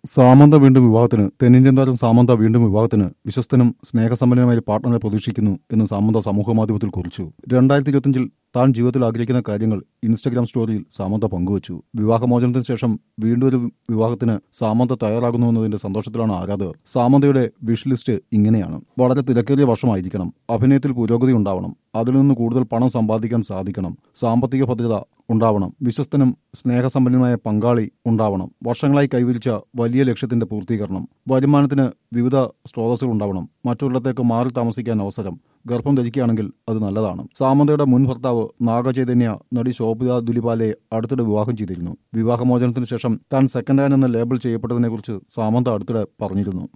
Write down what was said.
സാമന്ത വീണ്ടും വിവാഹത്തിന് തെന്നിന്ത്യൻ താരം സാമന്ത വീണ്ടും വിവാഹത്തിന് വിശ്വസ്തനും സ്നേഹസമ്പന്നനുമായ പാർട്ട്ണറെ പ്രതീക്ഷിക്കുന്നു എന്ന് സാമന്ത സമൂഹമാധ്യമത്തിൽ കുറിച്ചു. 2025-ൽ താൻ ജീവിതത്തിൽ ആഗ്രഹിക്കുന്ന കാര്യങ്ങൾ ഇൻസ്റ്റഗ്രാം സ്റ്റോറിയിൽ സാമന്ത പങ്കുവച്ചു. വിവാഹമോചനത്തിന് ശേഷം വീണ്ടും ഒരു വിവാഹത്തിന് സാമന്ത തയ്യാറാകുന്നു എന്നതിന്റെ സന്തോഷത്തിലാണ് ആരാധകർ. സാമന്തയുടെ വിഷ് ലിസ്റ്റ് ഇങ്ങനെയാണ്: വളരെ തിരക്കേറിയ വർഷമായിരിക്കണം, അഭിനയത്തിൽ പുരോഗതി ഉണ്ടാവണം, അതിൽ നിന്ന് കൂടുതൽ പണം സമ്പാദിക്കാൻ സാധിക്കണം, സാമ്പത്തിക ഭദ്രത ഉണ്ടാവണം, വിശ്വസ്തനും സ്നേഹസമ്പന്നനുമായ പങ്കാളി ഉണ്ടാവണം, വർഷങ്ങളായി കൈവരിച്ച വലിയ ലക്ഷ്യത്തിന്റെ പൂർത്തീകരണം, വരുമാനത്തിന് വിവിധ സ്രോതസ്സുകൾ ഉണ്ടാവണം, മറ്റുള്ളിടത്തേക്ക് മാറി താമസിക്കാൻ അവസരം, ഗർഭം ധരിക്കുകയാണെങ്കിൽ അത് നല്ലതാണ്. സാമന്തയുടെ മുൻ ഭർത്താവ് നാഗചൈതന്യ നടി ശോഭിത ദുലിപാലയെ അടുത്തിടെ വിവാഹം ചെയ്തിരുന്നു. വിവാഹമോചനത്തിന് ശേഷം താൻ സെക്കൻഡ് ഹാൻഡ് എന്ന ലേബിൾ ചെയ്യപ്പെട്ടതിനെക്കുറിച്ച് സാമന്ത അടുത്തിടെ പറഞ്ഞിരുന്നു.